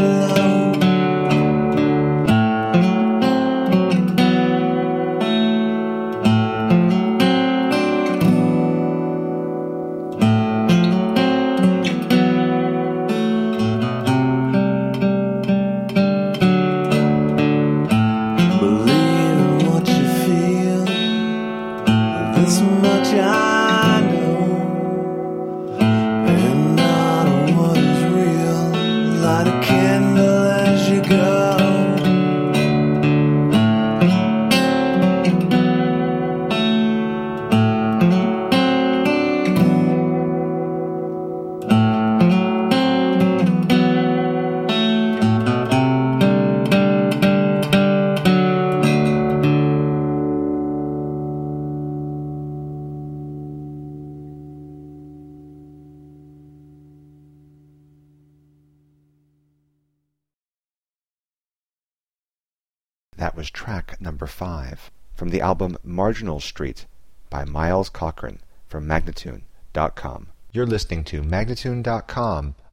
low. Believe in what you feel. This much I know, and not what is real. Light a candle as you go. That was track number 5 from the album Marginal Street by Miles Cochran from Magnatune.com. You're listening to Magnatune.com